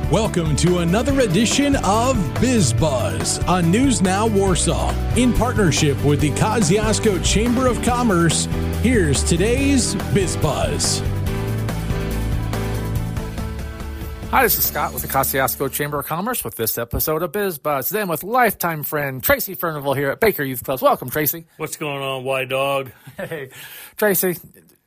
Welcome to another edition of Biz Buzz on News Now Warsaw. In partnership with the Kosciuszko Chamber of Commerce, here's today's Biz Buzz. Hi, this is Scott with the Kosciuszko Chamber of Commerce with this episode of Biz Buzz. Then with lifetime friend Tracy Furnival here at Baker Youth Clubs. Welcome, Tracy. What's going on, White Dog? Hey, Tracy.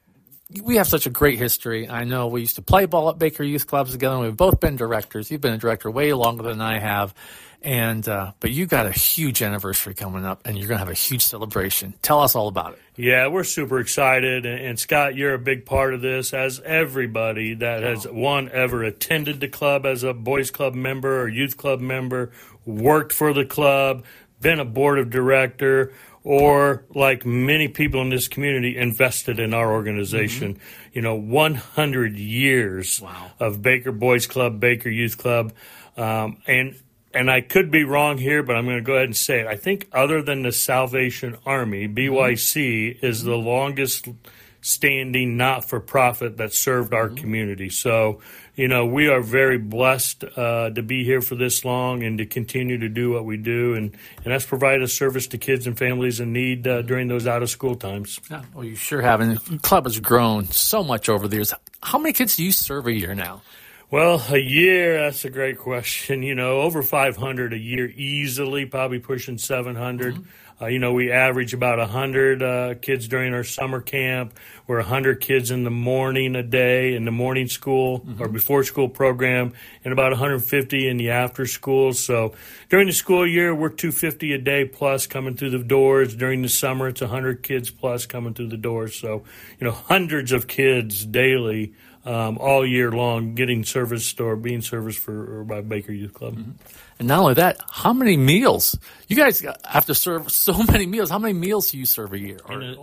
We have such a great history. I know we used to play ball at Baker Youth Clubs together, and we've both been directors. You've been a director way longer than I have. And but you got a huge anniversary coming up, and you're going to have a huge celebration. Tell us all about it. Yeah, we're super excited. And Scott, you're a big part of this, as everybody that has, ever attended the club as a boys club member or youth club member, worked for the club, been a board of director, or like many people in this community, invested in our organization. Mm-hmm. You know, 100 years of Baker Boys Club, Baker Youth Club. And I could be wrong here, but I'm going to go ahead and say it. I think other than the Salvation Army, BYC is the longest standing not-for-profit that served our community. So, you know, we are very blessed to be here for this long and to continue to do what we do. And that's provide a service to kids and families in need during those out-of-school times. Yeah, well, you sure have. And the club has grown so much over the years. How many kids do you serve a year now? Well, a year, that's a great question. You know, over 500 a year easily, probably pushing 700. Mm-hmm. You know, we average about 100 kids during our summer camp. We're 100 kids in the morning a day in the morning school or before school program, and about 150 in the after school. So during the school year, we're 250 a day plus coming through the doors. During the summer, it's 100 kids plus coming through the doors. So, you know, hundreds of kids daily all year long getting serviced or being serviced by Baker Youth Club. Mm-hmm. And not only that, how many meals? You guys have to serve so many meals. How many meals do you serve a year?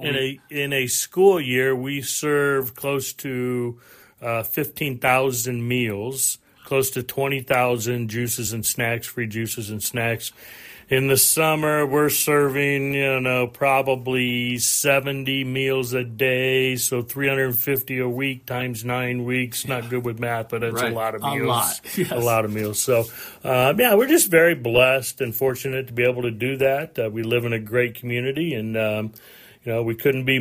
In a school year, we serve close to 15,000 meals, close to 20,000 juices and snacks, free juices and snacks. In the summer, we're serving, you know, probably 70 meals a day, so 350 a week times 9 weeks. Not good with math, but it's a lot of meals. Yes. A lot of meals. So, we're just very blessed and fortunate to be able to do that. We live in a great community, and you know, we couldn't be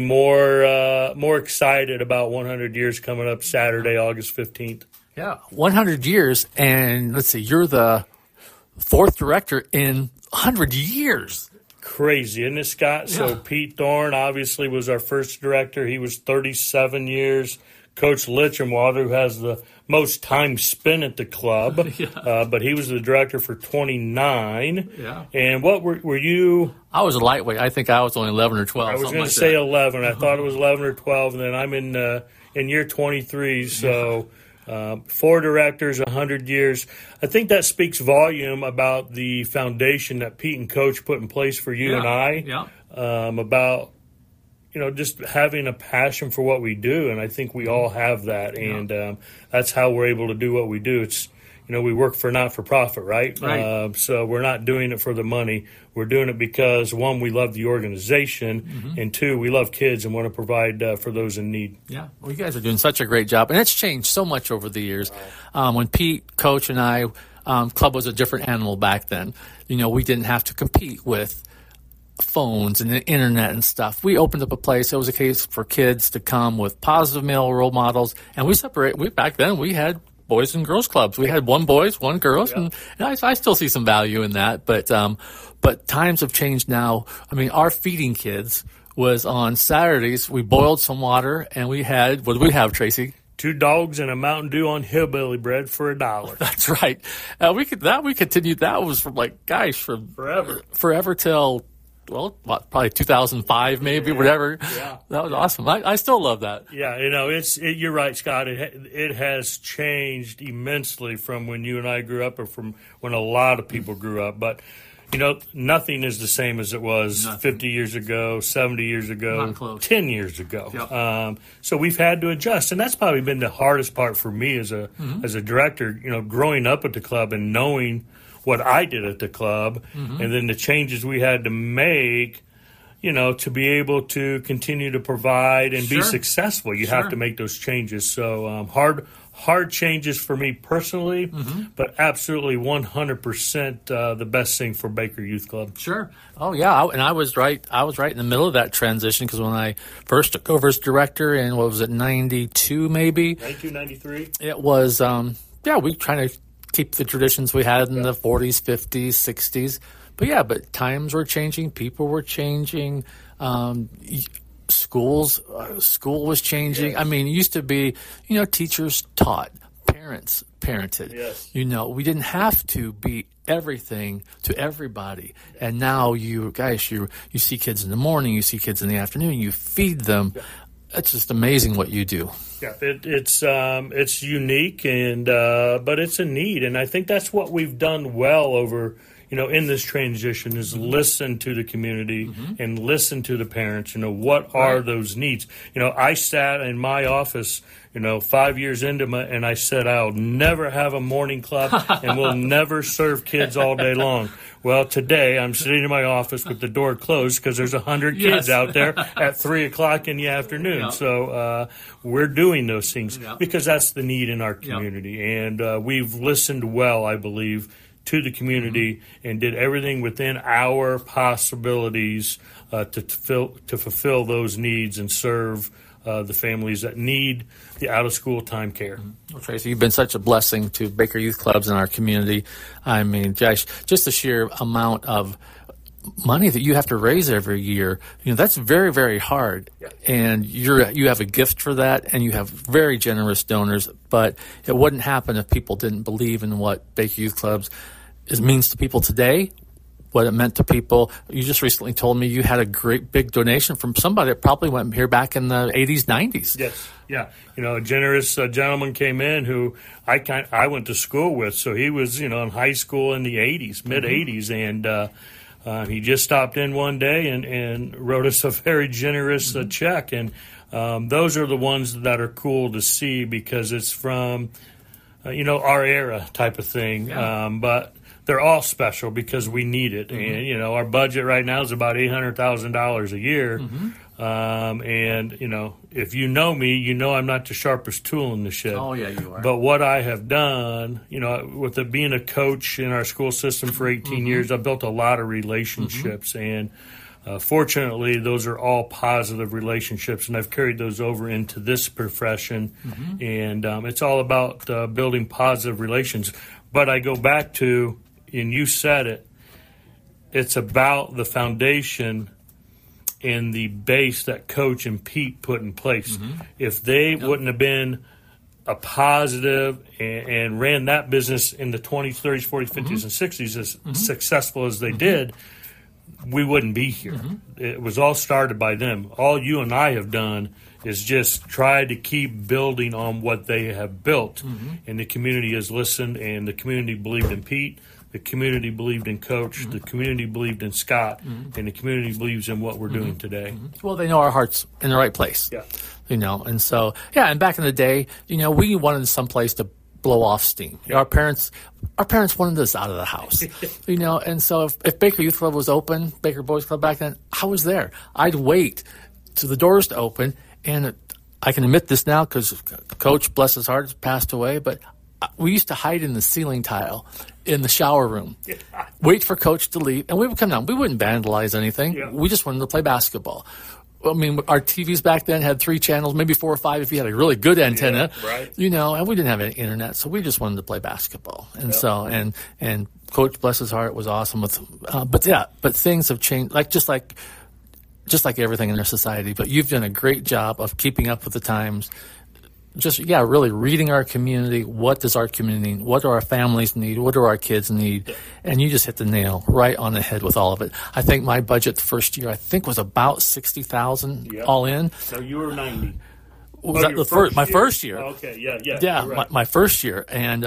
more excited about 100 years coming up Saturday, August 15th. Yeah, 100 years, and let's see, you're the fourth director in 100 years. Crazy, isn't it, Scott? Yeah. So Pete Thorne obviously was our first director. He was 37 years. Coach Litchenwater, who has the most time spent at the club, but he was the director for 29. Yeah. And what were you? I was a lightweight. I think I was only 11 or 12. I was going to say 11. I thought it was 11 or 12, and then I'm in year 23, so... 4 directors, 100 years. I think that speaks volume about the foundation that Pete and Coach put in place for you and I. About, you know, just having a passion for what we do, and I think we all have that, and that's how we're able to do what we do. It's, you know, we work for not-for-profit, right? So we're not doing it for the money. We're doing it because, one, we love the organization, and two, we love kids and want to provide for those in need. Yeah, well, you guys are doing such a great job, and it's changed so much over the years. When Pete, Coach, and I, club was a different animal back then. You know, we didn't have to compete with phones and the internet and stuff. We opened up a place. It was a case for kids to come with positive male role models, and back then we had boys and girls clubs. We had one boys, one girls, and I still see some value in that. But times have changed now. I mean, our feeding kids was on Saturdays. We boiled some water, and we had, what did we have, Tracy? 2 dogs and a Mountain Dew on hillbilly bread for $1. That's right. We continued. That was from forever till. Well, probably 2005, maybe, whatever. Yeah. That was awesome. I still love that. Yeah, you know, you're right, Scott. It has changed immensely from when you and I grew up or from when a lot of people grew up. But, you know, nothing is the same as it was 50 years ago, 70 years ago, 10 years ago. Yep. So we've had to adjust. And that's probably been the hardest part for me as a director, you know, growing up at the club and knowing what I did at the club, and then the changes we had to make, to be able to continue to provide and be Sure. successful, you Sure. have to make those changes. So hard changes for me personally, but absolutely 100% the best thing for Baker Youth Club. Sure. Oh yeah, and I was right. I was right in the middle of that transition because when I first took over as director in what was it, 92 maybe? 1993. It was we trying to keep the traditions we had in the 40s, 50s, 60s. But times were changing, people were changing. School was changing. Yes. I mean, it used to be, teachers taught, parents parented. Yes. We didn't have to be everything to everybody. And now you see kids in the morning, you see kids in the afternoon, you feed them. It's just amazing what you do. Yeah, it's unique but it's a need, and I think that's what we've done well over. In this transition is listen to the community and listen to the parents. What are those needs? I sat in my office, 5 years into and I said, I'll never have a morning club and we'll never serve kids all day long. Well, today I'm sitting in my office with the door closed because there's 100 kids out there at 3 o'clock in the afternoon. Yeah. So we're doing those things because that's the need in our community. And we've listened well, I believe, to the community and did everything within our possibilities to fulfill those needs and serve the families that need the out-of-school time care. Well, Tracy, you've been such a blessing to Baker Youth Clubs in our community. I mean, Josh, just the sheer amount of money that you have to raise every year, that's very, very hard. Yeah. And you have a gift for that, and you have very generous donors, but it wouldn't happen if people didn't believe in what Baker Youth Clubs means to people today, what it meant to people. You just recently told me you had a great big donation from somebody that probably went here back in the 80s, 90s. Yes, yeah. A generous gentleman came in who I went to school with, so he was in high school in the 80s, mid 80s, and he just stopped in one day and wrote us a very generous check, and those are the ones that are cool to see because it's from our era type of thing, but they're all special because we need it. And, our budget right now is about $800,000 a year. And, if you know me, I'm not the sharpest tool in the shed. Oh, yeah, you are. But what I have done, with it being a coach in our school system for 18 years, I've built a lot of relationships. And fortunately, those are all positive relationships, and I've carried those over into this profession. And it's all about building positive relations. But I go back to, and you said it, it's about the foundation and the base that Coach and Pete put in place. If they wouldn't have been a positive and ran that business in the 20s, 30s, 40s, 50s, and 60s as successful as they did, we wouldn't be here. It was all started by them. All you and I have done is just try to keep building on what they have built. And the community has listened, and the community believed in Pete. The community believed in Coach. The community believed in Scott. And the community believes in what we're doing today. Well, they know our heart's in the right place. Yeah. And so, and back in the day, we wanted someplace to blow off steam. Our parents wanted us out of the house, and so if Baker Youth Club was open, Baker Boys Club back then, I was there. I'd wait to the doors to open, and I can admit this now because Coach, bless his heart, has passed away, but we used to hide in the ceiling tile in the shower room, wait for Coach to leave, and we would come down. We wouldn't vandalize anything. Yeah. We just wanted to play basketball. I mean, our TVs back then had 3 channels, maybe 4 or 5 if you had a really good antenna. Yeah, right. And we didn't have any internet, so we just wanted to play basketball. And so, and Coach, bless his heart, was awesome with, but things have changed, just like everything in our society. But you've done a great job of keeping up with the times. Really reading our community. What does our community need? What do our families need? What do our kids need? And you just hit the nail right on the head with all of it. I think my budget the first year, was about $60,000 all in. So you were 90. Was that my first year? Okay, yeah. Yeah, right. my first year. And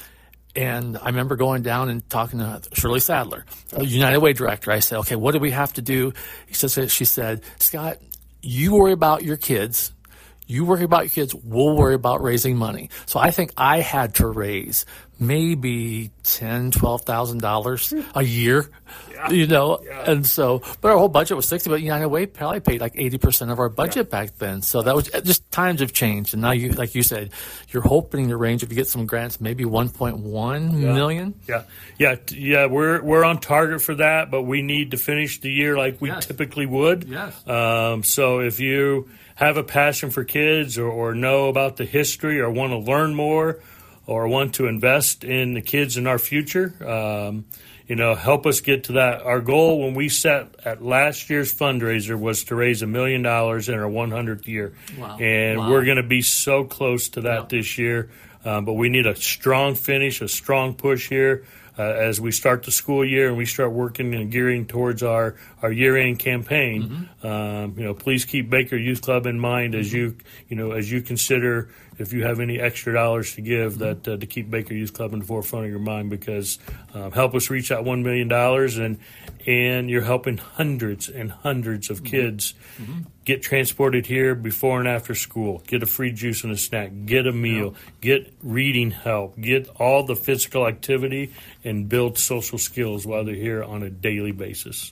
I remember going down and talking to Shirley Sadler, the United Way director. I said, okay, what do we have to do? She said, Scott, you worry about your kids. You worry about your kids, we'll worry about raising money. So I think I had to raise maybe $10,000-$12,000 a year, and so, but our whole budget was 60, but United Way probably paid like 80% of our budget back then. So that was just, times have changed. And now you, like you said, you're hoping the range, if you get some grants, maybe 1.1 million. Yeah. We're on target for that, but we need to finish the year like we typically would. Yes. So if you have a passion for kids or know about the history or want to learn more or want to invest in the kids in our future, help us get to that. Our goal when we set at last year's fundraiser was to raise $1 million in our 100th year. Wow. And we're going to be so close to that this year. But we need a strong finish, a strong push here. As we start the school year and we start working and gearing towards our year-end campaign, please keep Baker Youth Club in mind as you consider if you have any extra dollars to give, that to keep Baker Youth Club in the forefront of your mind, because help us reach that $1 million, and you're helping hundreds and hundreds of kids get transported here before and after school, get a free juice and a snack, get a meal, get reading help, get all the physical activity, and build social skills while they're here on a daily basis.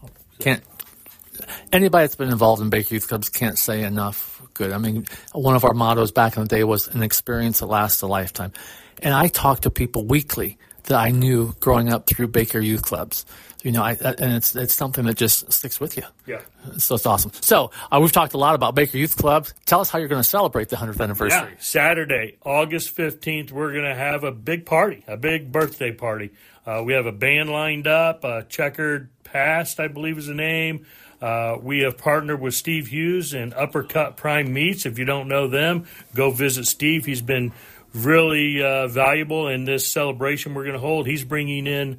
Anybody that's been involved in Baker Youth Clubs can't say enough good. I mean, one of our mottos back in the day was an experience that lasts a lifetime. And I talk to people weekly that I knew growing up through Baker Youth Clubs. And it's something that just sticks with you. Yeah. So it's awesome. So we've talked a lot about Baker Youth Clubs. Tell us how you're going to celebrate the 100th anniversary. Yeah. Saturday, August 15th, we're going to have a big party, a big birthday party. We have a band lined up, Checkered Past, I believe is the name. We have partnered with Steve Hughes and Uppercut Prime Meats. If you don't know them, go visit Steve. He's been really valuable in this celebration we're going to hold. He's bringing in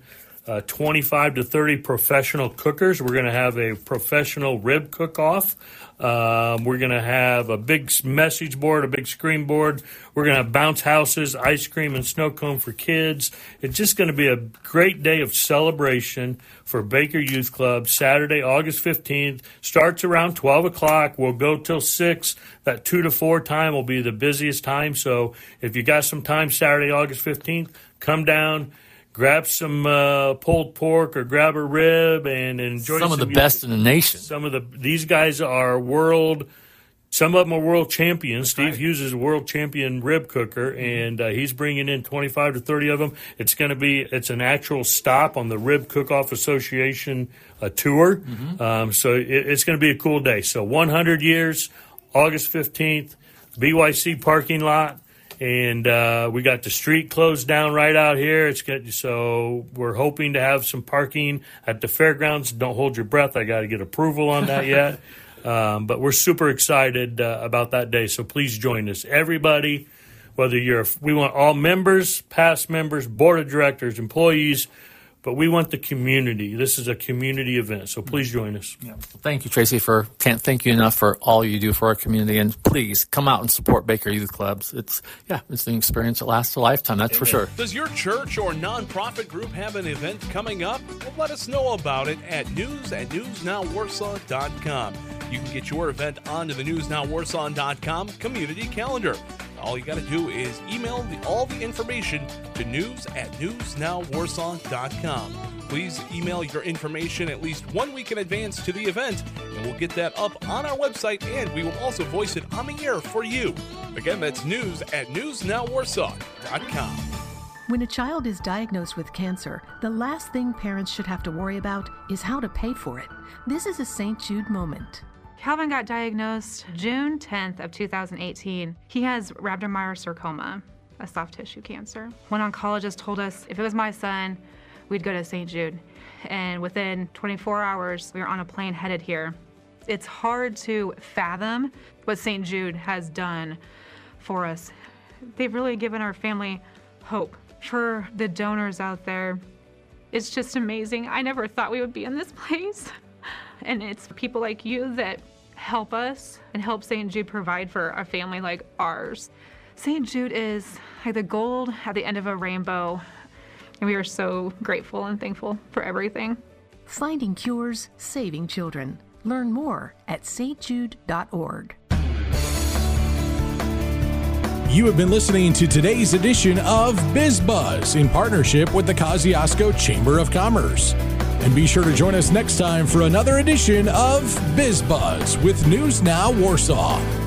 25 to 30 professional cookers. We're going to have a professional rib cook-off. We're going to have a big message board, a big screen board. We're going to have bounce houses, ice cream, and snow cone for kids. It's just going to be a great day of celebration for Baker Youth Club. Saturday, August 15th. Starts around 12 o'clock. We'll go till 6. That 2 to 4 time will be the busiest time. So if you got some time Saturday, August 15th, come down. Grab some pulled pork or grab a rib and enjoy some of the best in the nation. These guys are some of them are world champions. Steve Hughes is a world champion rib cooker, and he's bringing in 25 to 30 of them. It's an actual stop on the Rib Cook-Off Association tour. So it's going to be a cool day. So 100 years, August 15th, BYC parking lot. And we got the street closed down right out here. So we're hoping to have some parking at the fairgrounds. Don't hold your breath. I got to get approval on that yet. But we're super excited about that day. So please join us. Everybody, we want all members, past members, board of directors, employees, but we want the community. This is a community event, so please join us. Yeah. Thank you, Tracy. Can't thank you enough for all you do for our community, and please come out and support Baker Youth Clubs. It's an experience that lasts a lifetime, that's for sure. Does your church or nonprofit group have an event coming up? Well, let us know about it at news@newsnowwarsaw.com. You can get your event onto the news.nowwarsaw.com community calendar. All you got to do is email all the information to news@newsnowwarsaw.com. Please email your information at least 1 week in advance to the event, and we'll get that up on our website, and we will also voice it on the air for you. Again, that's news@newsnowwarsaw.com. When a child is diagnosed with cancer, the last thing parents should have to worry about is how to pay for it. This is a St. Jude moment. Calvin got diagnosed June 10th of 2018. He has rhabdomyosarcoma, a soft tissue cancer. One oncologist told us if it was my son, we'd go to St. Jude. And within 24 hours, we were on a plane headed here. It's hard to fathom what St. Jude has done for us. They've really given our family hope. For the donors out there, it's just amazing. I never thought we would be in this place. And it's people like you that help us and help St. Jude provide for a family like ours. St. Jude is like the gold at the end of a rainbow, and we are so grateful and thankful for everything. Finding cures, saving children. Learn more at stjude.org. You have been listening to today's edition of BizBuzz in partnership with the Kosciuszko Chamber of Commerce. And be sure to join us next time for another edition of BizBuzz with News Now Warsaw.